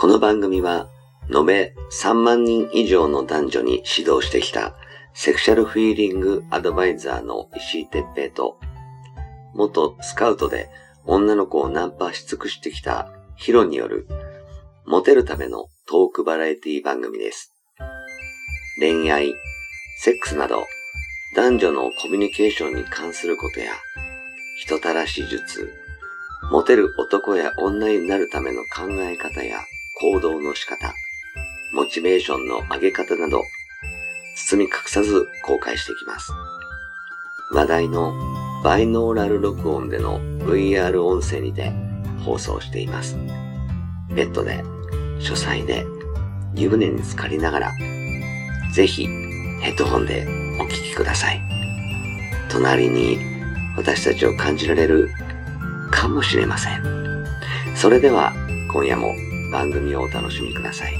の番組は延べ3万人以上の男女に指導してきたセクシャルフィーリングアドバイザーの石井哲平と、元スカウトで女の子をナンパし尽くしてきたヒロによるモテるためのトークバラエティ番組です。恋愛、セックスなど男女のコミュニケーションに関することや人たらし術、モテる男や女になるための考え方や行動の仕方、モチベーションの上げ方など包み隠さず公開していきます。話題のバイノーラル録音での VR 音声にて放送しています。ベッドで、書斎で、湯船に浸かりながら、ぜひヘッドホンでお聞きください。隣に私たちを感じられるかもしれません。それでは今夜も番組をお楽しみください。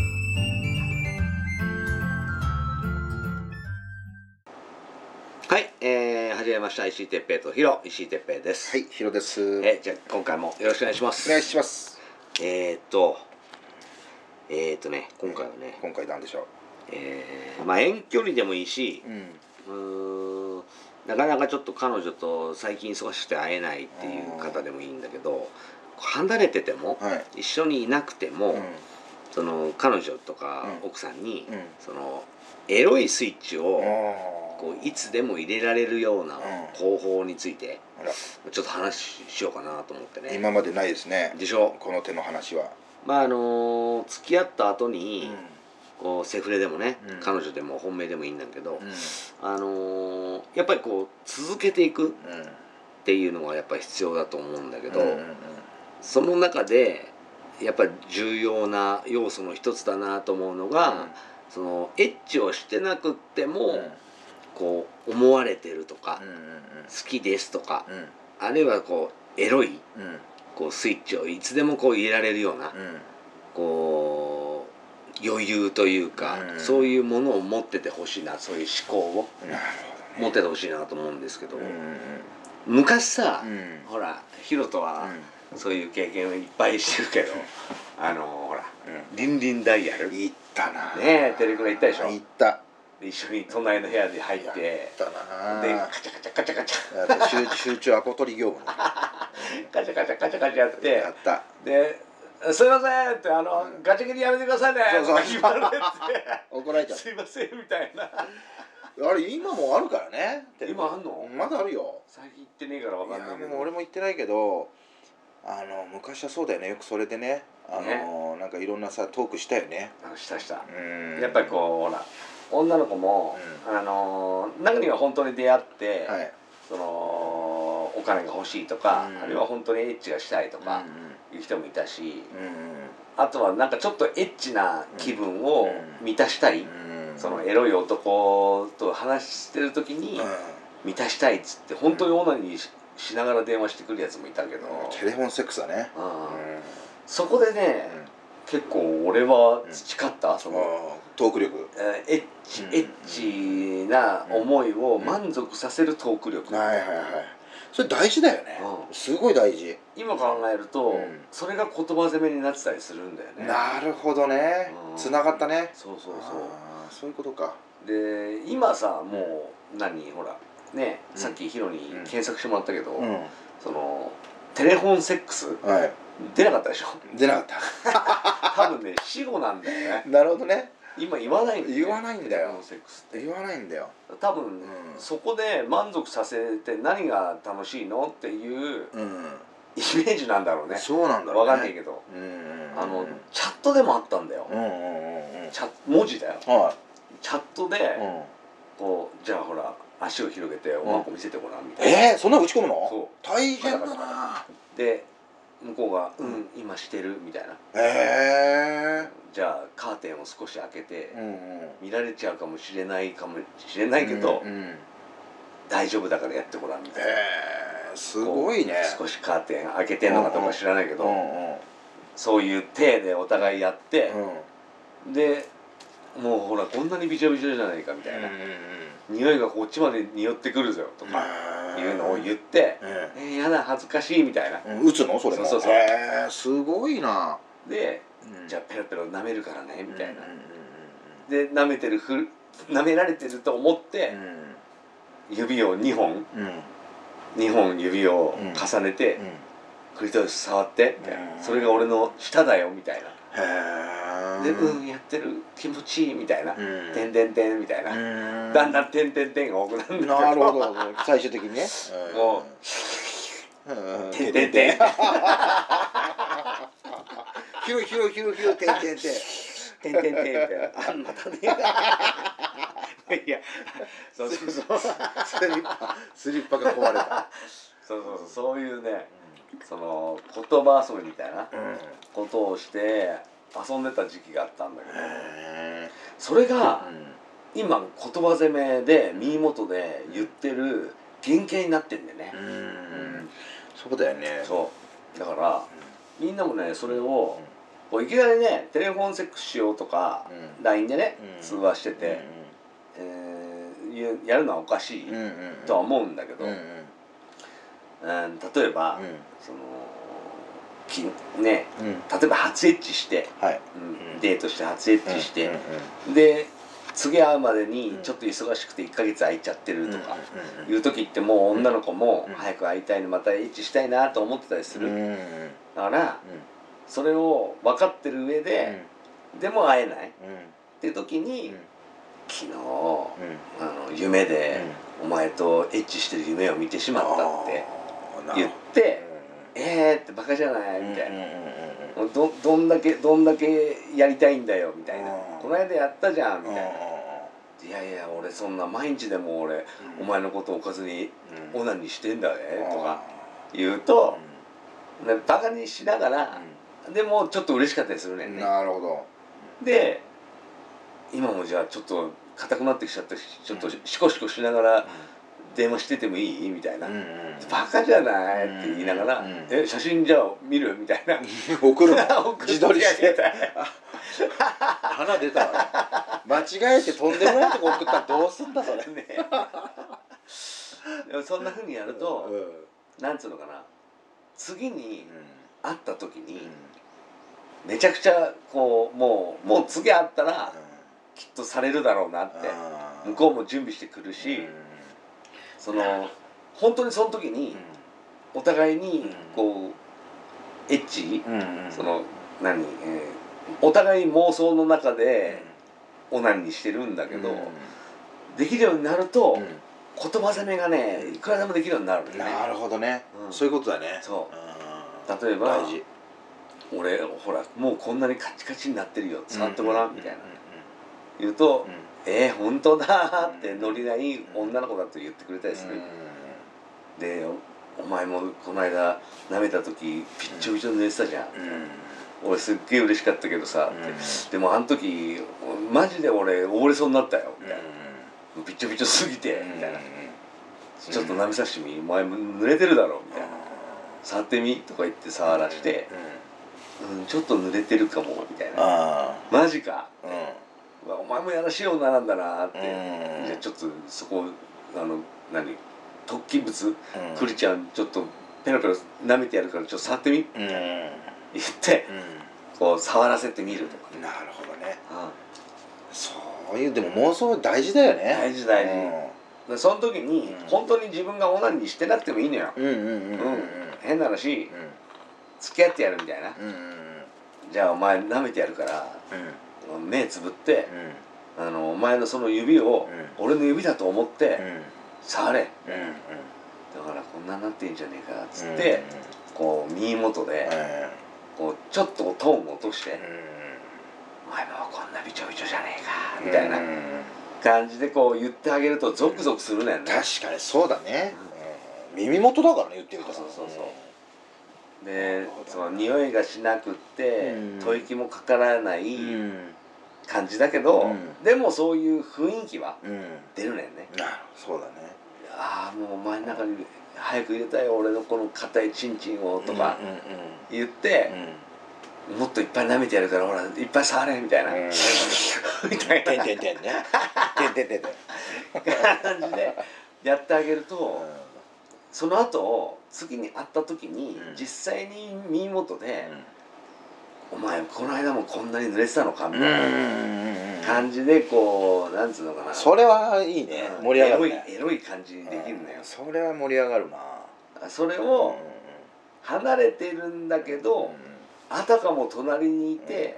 はい、始めました。石井哲平とヒロ、石井哲平です。 はい、ヒロです。 じゃあ今回もよろしくお願いします。 お願いします。 今回はね、 今回なんでしょう。遠距離でもいいし、 う。 なかなかちょっと彼女と最近忙しくて会えないっていう方でもいいんだけど、離れてても、 はい、 一緒にいなくても、その彼女とか奥さんに、 うんそのエロいスイッチをここういつでも入れられるような方法について、 あら、 ちょっと話しようかなと思ってね。 今までないですね。 でしょ。 この手の話は。 付き合った後に、こうセフレでもね、 うん彼女でも本命でもいいんだけど、 うんやっぱりこう続けていくっていうのがやっぱり必要だと思うんだけど、その中でやっぱり重要な要素の一つだなと思うのが、そのエッチをしてなくっても、こう思われてるとか、好きですとか、あるいはこうエロい、こうスイッチをいつでもこう入れられるような、こう余裕というか、そういうものを持っててほしいな、そういう思考を持っててほしいなと思うんですけど、昔さ、ほらヒロトはそういう経験をいっぱいしてるけど、ほら、リンリンダイヤル行ったな。 ねえ、テレクラ行ったでしょ。 行った。 一緒に隣の部屋で入って、でカチャカチャカチャカチャ集中アポ取り業務。 カチャカチャカチャカチャやって、 やった。 ですいませんってガチャ切りやめてくださいねとか言われて怒られちゃう。 すいませんみたいな。 あれ今もあるからね。 今あんの？ まだあるよ。 最近行ってねえからわかんないけど。 俺も行ってないけど、昔はそうだよね。よくそれでね、なんかいろんなさトークしたよね。 した。やっぱりこうほら女の子も中には本当に出会って、そのお金が欲しいとか、あるいは本当にエッチがしたいとかいう人もいたし、あとはなんかちょっとエッチな気分を満たしたい、そのエロい男と話してる時に満たしたいっつって本当にオナニーしながら電話してくるやつもいたけど、 テレフォンセックスだね。 そこでね、結構俺は培ったそのトーク力、 エッチな思いを満足させるトーク力。 それ大事だよね。すごい大事。 今考えるとそれが言葉攻めになってたりするんだよね。 なるほどね。つながったね。 そうそういうことか。 で今さもうほらね、さっきヒロに検索してもらったけど、そのテレフォンセックス出なかったでしょ。 出なかった。 多分ね死語なんだよね。 なるほどね。 今言わないんだよ。 言わないんだよ。 セックスって言わないんだよ。 多分そこで満足させて何が楽しいのっていうイメージなんだろうね。 そうなんだろうね。 わかんないけど、チャットでもあったんだよ。文字だよ。チャットでこうじゃあほら足を広げておまんこ見せてごらんみたいな。 そんな打ち込むの？ そう。 大変だな。 で向こうが今してるみたいな。じゃあカーテンを少し開けて見られちゃうかもしれないけど大丈夫だからやってごらんみたいな。 すごいね。 少しカーテン開けてんのかどうか知らないけど、そういう体でお互いやって、でもうほらこんなにびちゃびちゃじゃないかみたいな、匂いがこっちまで匂ってくるぞとかいうのを言ってやだ恥ずかしいみたいな。 打つのそれも。 そう。 すごいな。 でじゃあペロペロ舐めるからねみたいな、で舐められてると思って、指を2本指を重ねて、クリトリス触ってみたいな、それが俺の舌だよみたいな、でやってる気持ちいいみたいな、てんてんてんみたいな、だんだんてんてんてんが多くなるんだけど、 なるほど、最終的にね、 もうてんてんてんヒロヒロヒロヒロてんてんてんてんてんてんみたいな、あまたねいやそうスリッパが壊れた。 そういうね、その言葉遊びみたいなことをして遊んでた時期があったんだけど、それが今言葉攻めで耳元で言ってる原型になってんだよね。 そうだよね。 そうだからみんなもね、それをいきなりねテレフォンセックスしようとか LINE でね通話しててやるのはおかしいとは思うんだけど、例えばそのね、例えば初エッチして、デートして初エッチして、で次会うまでにちょっと忙しくて1ヶ月空いちゃってるとかいう時ってもう女の子も早く会いたいの、またエッチしたいなと思ってたりする。だからそれを分かってる上ででも会えないっていう時に、昨日夢でお前とエッチしてる夢を見てしまったって言って「ってバカじゃない?」みたいな「どんだけやりたいんだよ」みたいな「この間やったじゃん」みたいな「いやいや俺そんな毎日でも俺お前のことをおかずにオナニーしてんだね」とか言うとバカにしながらでもちょっと嬉しかったりするねんね。 なるほど。 で今もじゃあちょっと硬くなってきちゃったし、ちょっとシコシコしながら電話しててもいいみたいな、バカじゃないって言いながら、写真じゃあ見るみたいな送るの自撮りして花出たわ間違えてとんでもないとこ送ったらどうすんだそれね。 でもそんなふうにやると、なんつうのかな、次に会った時にめちゃくちゃこうもう次会ったらきっとされるだろうなって向こうも準備してくるし、その本当にその時にお互いにこうエッチ、そのお互い妄想の中でオナニーしてるんだけど、できるようになると言葉攻めがねいくらでもできるようになるんだよね。 なるほどね、そういうことだね。 そう例えば俺ほらもうこんなにカチカチになってるよ触ってごらんみたいな言うと本当だってノリがいい女の子だと言ってくれたりする。でお前もこの間舐めた時ピッチョピチョ寝てたじゃん、俺すっげえ嬉しかったけどさって、でもあの時マジで俺溺れそうになったよみたいな、ピッチョピチョすぎてみたいな、ちょっと舐めさせてみ、お前濡れてるだろみたいな、触ってみとか言って触らしてちょっと濡れてるかもみたいな、マジか、お前もやらしい女なんだなって、じゃあちょっとそこ突起物クリちゃんちょっとペロペロ舐めてやるからちょっと触ってみ言ってこう触らせてみるとか。 なるほどね。そういうでも妄想大事だよね。 大事その時に本当に自分がオナニーしてなくてもいいのよ。変な話付き合ってやるみたいな、じゃあお前舐めてやるから目つぶってお前のその指を俺の指だと思って触れ、だからこんなになってんじゃねえかっつってこう耳元でこうちょっとトーンを落として「お前もこんなビチョビチョじゃねえか」みたいな感じでこう言ってあげるとゾクゾクするねんね。 確かにそうだね。耳元だからね言ってみたら。 そうでその匂いがしなくって吐息もかからない感じだけど、でもそういう雰囲気は出るねんね。 そうだね。 ああもうお前の中に早く入れたいよ俺のこの硬いチンチンをとか言って、もっといっぱい舐めてやるからほらいっぱい触れみたいなみたいなてんてんねてんてん感じでやってあげると、その後次に会った時に実際に耳元でお前この間もこんなに濡れてたのかみたいな感じでこうなんつうのかな、 それはいいね、盛り上がるね、 エロい感じにできるんだよ。 それは盛り上がるな。 それを離れてるんだけど、あたかも隣にいて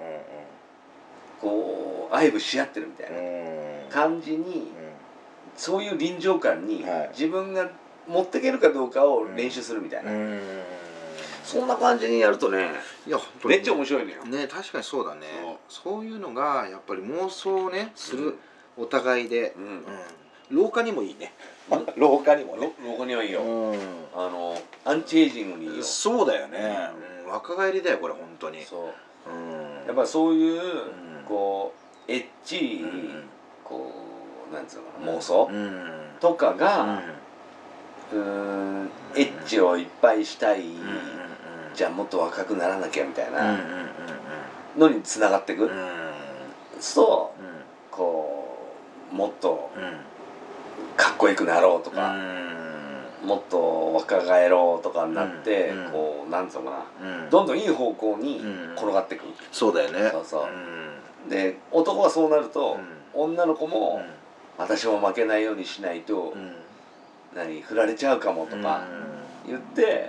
こう愛撫し合ってるみたいな感じに、そういう臨場感に自分が持っていけるかどうかを練習するみたいな、そんな感じにやるとね、 いやめっちゃ面白いのよね。確かにそうだね。そういうのがやっぱり妄想をねする、お互いで、廊下にもいいね。廊下にもね、 廊下にはいいよ。アンチエイジングにいいよ。 そうだよね。若返りだよこれ本当に。 そうやっぱそういうこうエッチこうなんつうのかな、妄想とかがエッチをいっぱいしたい、じゃあもっと若くならなきゃみたいなのにつながっていく。そうこうもっとかっこよくなろうとか、もっと若返ろうとかになって、こうなんつうのかな、どんどんいい方向に転がっていく。 そうだよね。 そうそう。で男はそうなると、女の子も私も負けないようにしないと振られちゃうかもとか言って、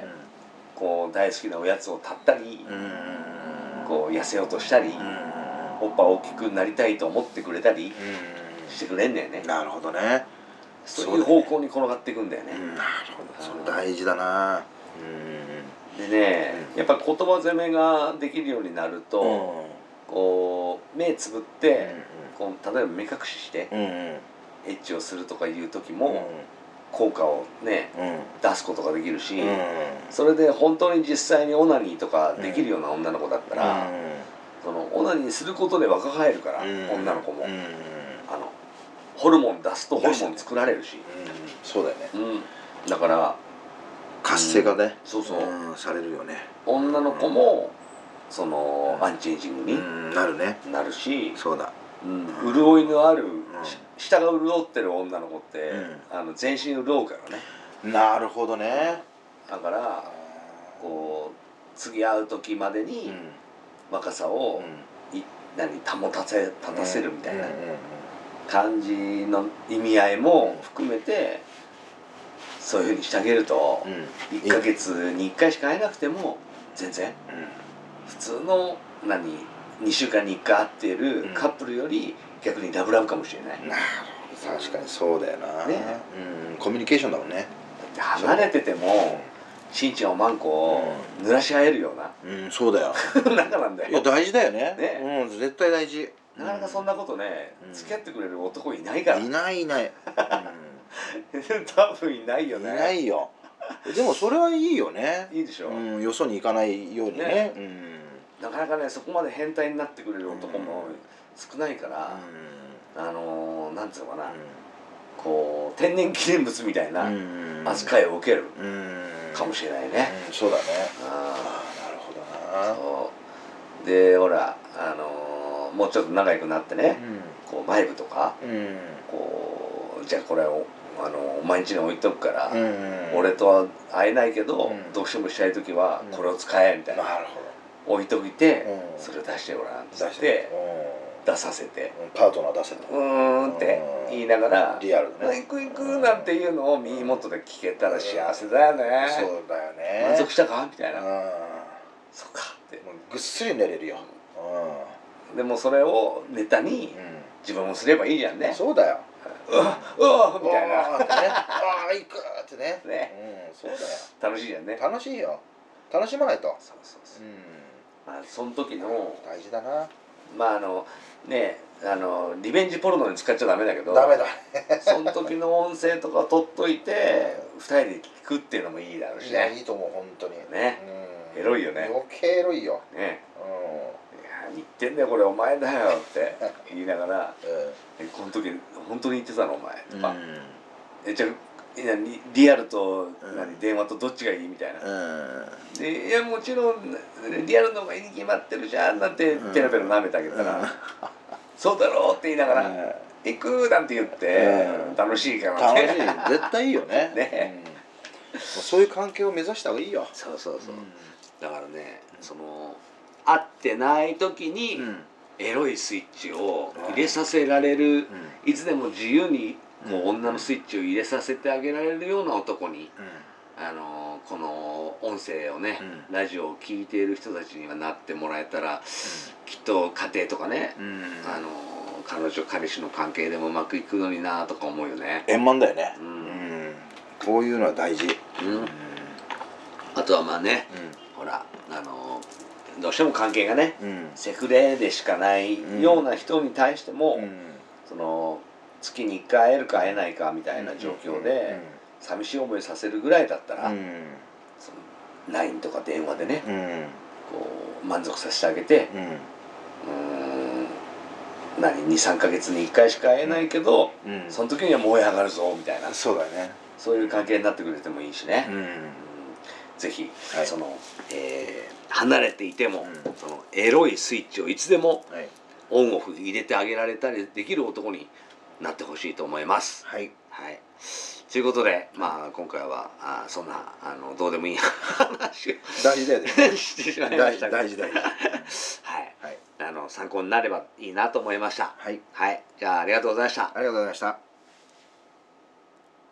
こう大好きなおやつをたったり、こう痩せようとしたり、おっぱ大きくなりたいと思ってくれたりしてくれんだよね。 なるほどね。 そういう方向に転がっていくんだよね。 なるほど、それ大事だな。 でね、やっぱ言葉攻めができるようになると、こう目つぶってこう例えば目隠ししてエッチをするとかいう時も効果をね出すことができるし、それで本当に実際にオナニーとかできるような女の子だったら、そのオナニーすることで若返るから、女の子もホルモン出すとホルモン作られるし、 そうだよね。 だから活性化ね、 そうそうされるよね。 女の子もそのアンチエイジングになるね。 なるし、 そうだ。 潤いのある下が潤ってる女の子って全身潤うからね。 なるほどね。 だからこう次会う時までに若さを保たせるみたいな感じの意味合いも含めて、そういうふうにしてあげると1ヶ月に1回しか会えなくても全然普通の2週間に1回会っているカップルより逆にラブラブかもしれない。 なるほど、確かにそうだよな。コミュニケーションだもんね。 だって離れててもちんちんおまんこを濡らし合えるようなそうだよ。 仲なんだよ。 いや大事だよね。絶対大事。 なかなかそんなことね付き合ってくれる男いないから。 いないいない。 多分いないよね。 いないよ。でもそれはいいよね。 いいでしょ。 よそに行かないようにね。 なかなかねそこまで変態になってくれる男も少ないから、なんつうのかな、こう天然記念物みたいな扱いを受けるかもしれないね。 そうだね。なるほどな。 そうでほらもうちょっと仲良くなってね、こうバイブとか、こうじゃあこれを毎日に置いとくから、俺とは会えないけど、どうしてもしたい時はこれを使えみたいな、置いといて、それを出してごらんってって出させて、 パートナー出せとって言いながらリアルだね、 行く行くなんていうのを耳元で聞けたら幸せだよね。 そうだよね。 満足したかみたいな、そっかってぐっすり寝れるよ。 でもそれをネタに自分もすればいいじゃんね。 そうだよ。 うわみたいな、 ああ行くってね。そうだよ。 楽しいじゃんね。 楽しいよ。楽しまないと。 そうまあその時の大事だな。 まあねリベンジポルノに使っちゃダメだけど、 ダメだ。 その時の音声とか取っといて2人で聞くっていうのもいいだろうしね。 いいと思う本当にね。エロいよね。 余計エロいよね。言ってんだよこれお前だよって言いながらこの時本当に言ってたのお前とか、じゃあリアルと電話とどっちがいいみたいな、でいやもちろんリアルの方がいいに決まってるじゃんなんてペラペラ舐めてあげたら、そうだろうって言いながら行くなんて言って楽しいからね。 楽しい、絶対いいよね。ね、そういう関係を目指した方がいいよ。 そうだからね、その会ってない時に、エロいスイッチを入れさせられる、いつでも自由にこう女のスイッチを入れさせてあげられるような男に、この音声をね、ラジオを聴いている人たちにはなってもらえたら、きっと家庭とかね、彼女彼氏の関係でもうまくいくのになとか思うよね。 円満だよね。こういうのは大事。 あとはまあね、ほらどうしても関係がね、セフレでしかないような人に対しても、その月に1回会えるか会えないかみたいな状況で寂しい思いさせるぐらいだったら、その LINE とか電話でね、こう満足させてあげて、23ヶ月に1回しか会えないけど、その時には燃え上がるぞみたいな、 そうだね。 そういう関係になってくれてもいいしね。ぜひ、その離れていても、そのエロいスイッチをいつでもオンオフ入れてあげられたりできる男になってほしいと思います。 はい。 ということで、まあ今回はそんなどうでもいい話を大事だよね。 してしまいました。 大事。 参考になればいいなと思いました。じゃあありがとうございました。 ありがとうございました。